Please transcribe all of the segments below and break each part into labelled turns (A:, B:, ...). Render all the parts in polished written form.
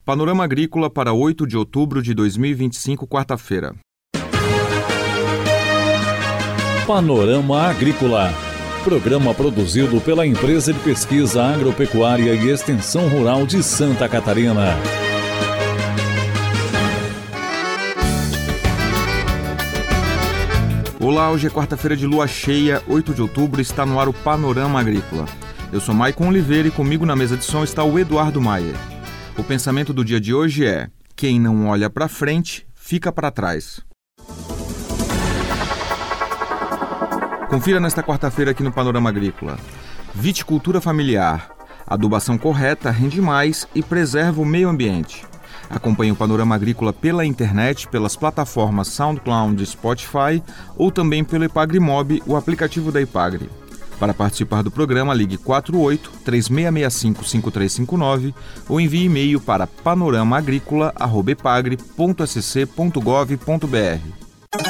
A: Panorama Agrícola para 8 de outubro de 2025, quarta-feira.
B: Panorama Agrícola. Programa produzido pela Empresa de Pesquisa Agropecuária e Extensão Rural de Santa Catarina.
A: Olá, hoje é quarta-feira de lua cheia, 8 de outubro, está no ar o Panorama Agrícola. Eu sou Maicon Oliveira e comigo na mesa de som está o Eduardo Maier. O pensamento do dia de hoje é: quem não olha para frente, fica para trás. Confira nesta quarta-feira aqui no Panorama Agrícola. Viticultura familiar. Adubação correta rende mais e preserva o meio ambiente. Acompanhe o Panorama Agrícola pela internet, pelas plataformas SoundCloud e Spotify ou também pelo Epagrimob, o aplicativo da Epagri. Para participar do programa, ligue 48-3665-5359 ou envie e-mail para panoramagricola@epagri.sc.gov.br.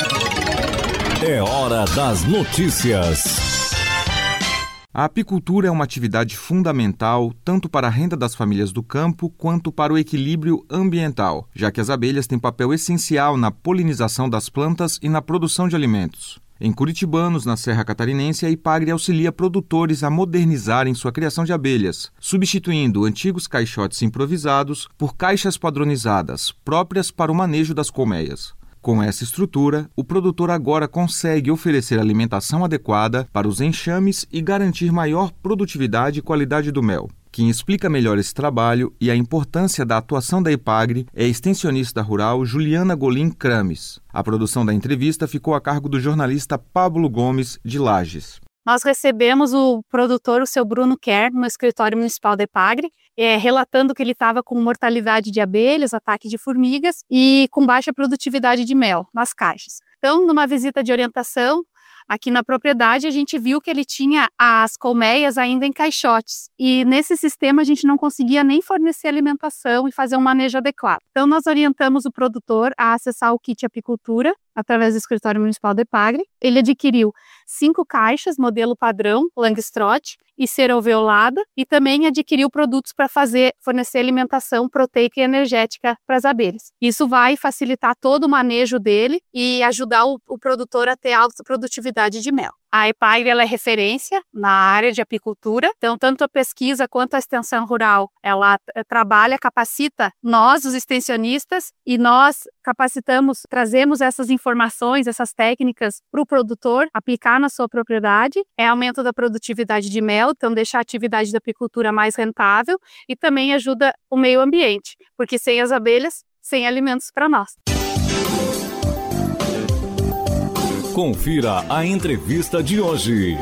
B: É hora das notícias.
A: A apicultura é uma atividade fundamental tanto para a renda das famílias do campo quanto para o equilíbrio ambiental, já que as abelhas têm papel essencial na polinização das plantas e na produção de alimentos. Em Curitibanos, na Serra Catarinense, a Epagri auxilia produtores a modernizarem sua criação de abelhas, substituindo antigos caixotes improvisados por caixas padronizadas, próprias para o manejo das colmeias. Com essa estrutura, o produtor agora consegue oferecer alimentação adequada para os enxames e garantir maior produtividade e qualidade do mel. Quem explica melhor esse trabalho e a importância da atuação da Epagri é a extensionista rural Juliana Golim Crames. A produção da entrevista ficou a cargo do jornalista Pablo Gomes, de Lages.
C: Nós recebemos o produtor, o seu Bruno Kerr, no escritório municipal da Epagri, relatando que ele estava com mortalidade de abelhas, ataque de formigas e com baixa produtividade de mel nas caixas. Então, numa visita de orientação, aqui na propriedade, a gente viu que ele tinha as colmeias ainda em caixotes. E nesse sistema a gente não conseguia nem fornecer alimentação e fazer um manejo adequado. Então nós orientamos o produtor a acessar o kit apicultura através do escritório municipal da Epagri. Ele adquiriu 5 caixas, modelo padrão, Langstroth e cera alveolada, e também adquiriu produtos para fornecer alimentação proteica e energética para as abelhas. Isso vai facilitar todo o manejo dele e ajudar o produtor a ter alta produtividade de mel. A Epagri ela é referência na área de apicultura, então tanto a pesquisa quanto a extensão rural, ela trabalha, capacita nós, os extensionistas, e nós capacitamos, trazemos essas informações, essas técnicas para o produtor aplicar na sua propriedade. É aumento da produtividade de mel, então deixa a atividade da apicultura mais rentável e também ajuda o meio ambiente, porque sem as abelhas, sem alimentos para nós.
B: Confira a entrevista de hoje.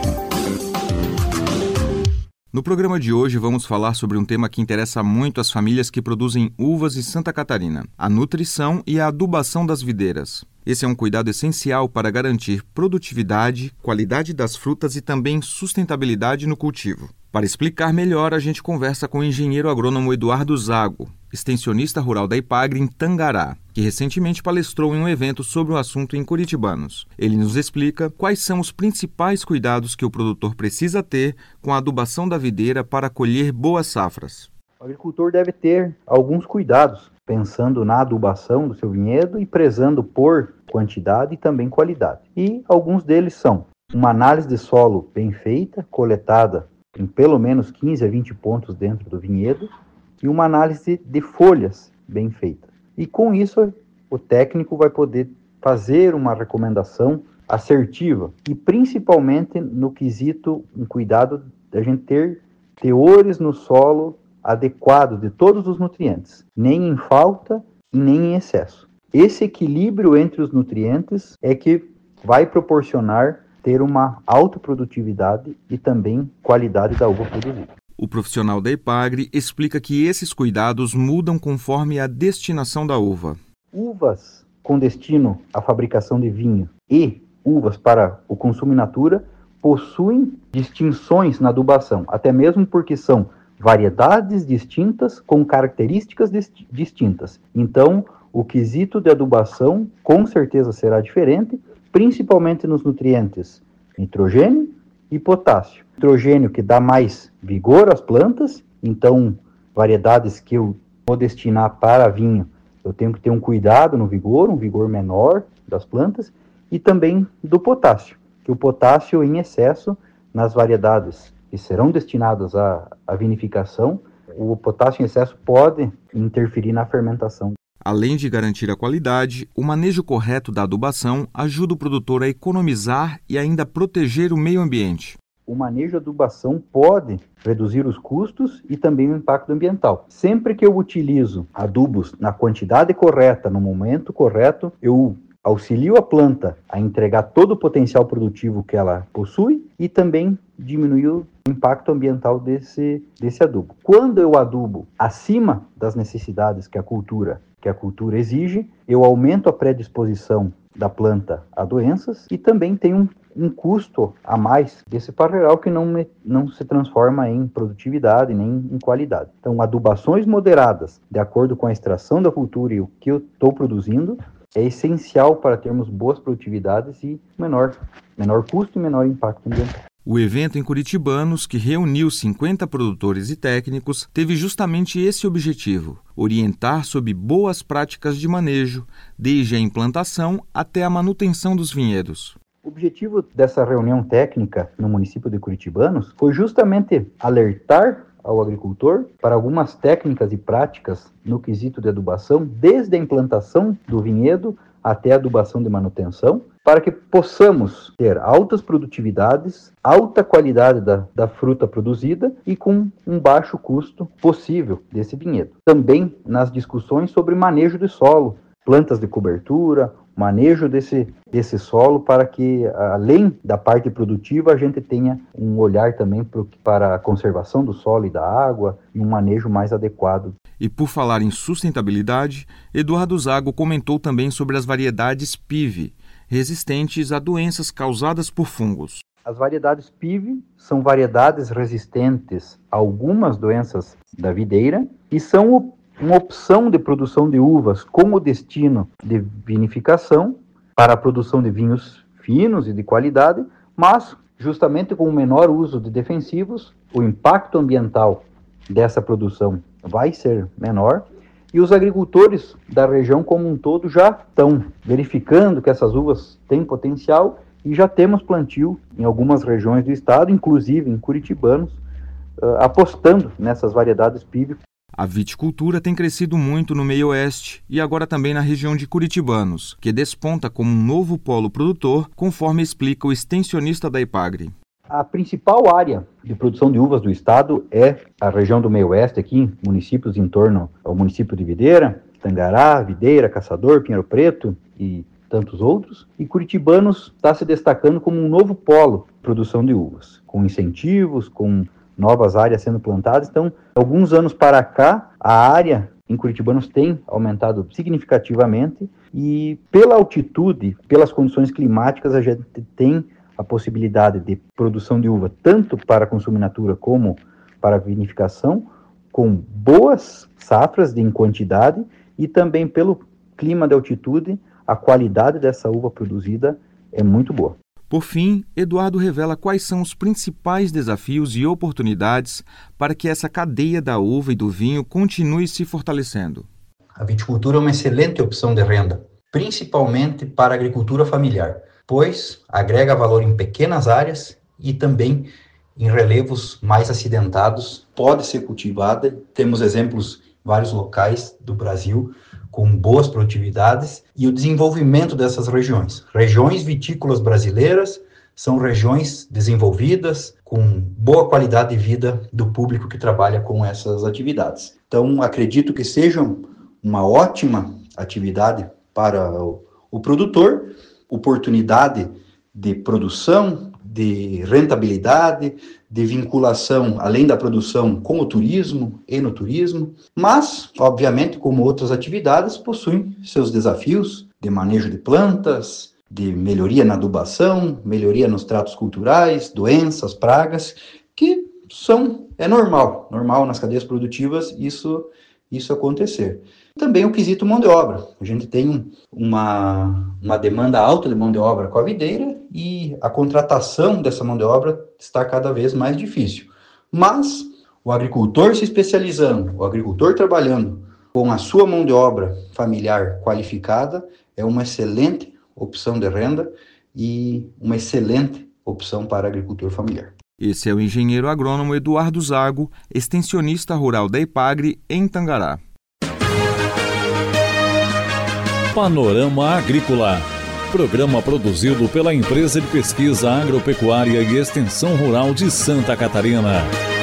A: No programa de hoje vamos falar sobre um tema que interessa muito às famílias que produzem uvas em Santa Catarina: a nutrição e a adubação das videiras. Esse é um cuidado essencial para garantir produtividade, qualidade das frutas e também sustentabilidade no cultivo. Para explicar melhor, a gente conversa com o engenheiro agrônomo Eduardo Zago, extensionista rural da Epagri em Tangará, que recentemente palestrou em um evento sobre o assunto em Curitibanos. Ele nos explica quais são os principais cuidados que o produtor precisa ter com a adubação da videira para colher boas safras.
D: O agricultor deve ter alguns cuidados, pensando na adubação do seu vinhedo e prezando por quantidade e também qualidade. E alguns deles são uma análise de solo bem feita, coletada em pelo menos 15 a 20 pontos dentro do vinhedo, e uma análise de folhas bem feita. E com isso, o técnico vai poder fazer uma recomendação assertiva, e principalmente no quesito, um cuidado da gente ter teores no solo adequados de todos os nutrientes, nem em falta e nem em excesso. Esse equilíbrio entre os nutrientes é que vai proporcionar ter uma alta produtividade e também qualidade da uva produzida.
A: O profissional da Epagri explica que esses cuidados mudam conforme a destinação da uva.
D: Uvas com destino à fabricação de vinho e uvas para o consumo in natura possuem distinções na adubação, até mesmo porque são variedades distintas com características distintas. Então, o quesito de adubação com certeza será diferente, principalmente nos nutrientes nitrogênio e potássio. Nitrogênio que dá mais vigor às plantas, então variedades que eu vou destinar para vinho, eu tenho que ter um cuidado no vigor, um vigor menor das plantas, e também do potássio, que o potássio em excesso nas variedades que serão destinadas à vinificação, o potássio em excesso pode interferir na fermentação.
A: Além de garantir a qualidade, o manejo correto da adubação ajuda o produtor a economizar e ainda proteger o meio ambiente.
D: O manejo de adubação pode reduzir os custos e também o impacto ambiental. Sempre que eu utilizo adubos na quantidade correta, no momento correto, eu auxilio a planta a entregar todo o potencial produtivo que ela possui e também diminuir o impacto ambiental desse adubo. Quando eu adubo acima das necessidades que a cultura exige, eu aumento a predisposição da planta a doenças e também tem um custo a mais desse parreiral que não se transforma em produtividade nem em qualidade. Então, adubações moderadas, de acordo com a extração da cultura e o que eu estou produzindo, é essencial para termos boas produtividades e menor custo e menor impacto ambiental.
A: O evento em Curitibanos, que reuniu 50 produtores e técnicos, teve justamente esse objetivo: orientar sobre boas práticas de manejo, desde a implantação até a manutenção dos vinhedos.
D: O objetivo dessa reunião técnica no município de Curitibanos foi justamente alertar ao agricultor para algumas técnicas e práticas no quesito de adubação, desde a implantação do vinhedo até a adubação de manutenção, para que possamos ter altas produtividades, alta qualidade da fruta produzida e com um baixo custo possível desse vinhedo. Também nas discussões sobre manejo de solo, plantas de cobertura, manejo desse solo, para que, além da parte produtiva, a gente tenha um olhar também para a conservação do solo e da água e um manejo mais adequado.
A: E por falar em sustentabilidade, Eduardo Zago comentou também sobre as variedades PIV, resistentes a doenças causadas por fungos.
D: As variedades PIV são variedades resistentes a algumas doenças da videira e são uma opção de produção de uvas com o destino de vinificação para a produção de vinhos finos e de qualidade, mas justamente com o menor uso de defensivos, o impacto ambiental dessa produção vai ser menor e os agricultores da região como um todo já estão verificando que essas uvas têm potencial e já temos plantio em algumas regiões do estado, inclusive em Curitibanos, apostando nessas variedades PIV.
A: A viticultura tem crescido muito no meio oeste e agora também na região de Curitibanos, que desponta como um novo polo produtor, conforme explica o extensionista da Epagri.
D: A principal área de produção de uvas do estado é a região do meio oeste, aqui, municípios em torno ao município de Videira, Tangará, Videira, Caçador, Pinheiro Preto e tantos outros. E Curitibanos está se destacando como um novo polo de produção de uvas, com incentivos, com novas áreas sendo plantadas. Então, alguns anos para cá, a área em Curitibanos tem aumentado significativamente e pela altitude, pelas condições climáticas, a gente tem a possibilidade de produção de uva tanto para consumo in natura como para vinificação, com boas safras em quantidade e também pelo clima de altitude, a qualidade dessa uva produzida é muito boa.
A: Por fim, Eduardo revela quais são os principais desafios e oportunidades para que essa cadeia da uva e do vinho continue se fortalecendo.
D: A viticultura é uma excelente opção de renda, principalmente para a agricultura familiar, pois agrega valor em pequenas áreas e também em relevos mais acidentados. Pode ser cultivada, temos exemplos em vários locais do Brasil com boas produtividades e o desenvolvimento dessas regiões. Regiões vitícolas brasileiras são regiões desenvolvidas, com boa qualidade de vida do público que trabalha com essas atividades. Então, acredito que sejam uma ótima atividade para o produtor, oportunidade de produção, de rentabilidade, de vinculação, além da produção, com o turismo, enoturismo, mas, obviamente, como outras atividades, possuem seus desafios de manejo de plantas, de melhoria na adubação, melhoria nos tratos culturais, doenças, pragas, que é normal nas cadeias produtivas isso acontecer. Também o quesito mão de obra. A gente tem uma demanda alta de mão de obra com a videira e a contratação dessa mão de obra está cada vez mais difícil. Mas o agricultor se especializando, o agricultor trabalhando com a sua mão de obra familiar qualificada, é uma excelente opção de renda e uma excelente opção para a agricultura familiar.
A: Esse é o engenheiro agrônomo Eduardo Zago, extensionista rural da Epagre, em Tangará.
B: Panorama Agrícola. Programa produzido pela Empresa de Pesquisa Agropecuária e Extensão Rural de Santa Catarina.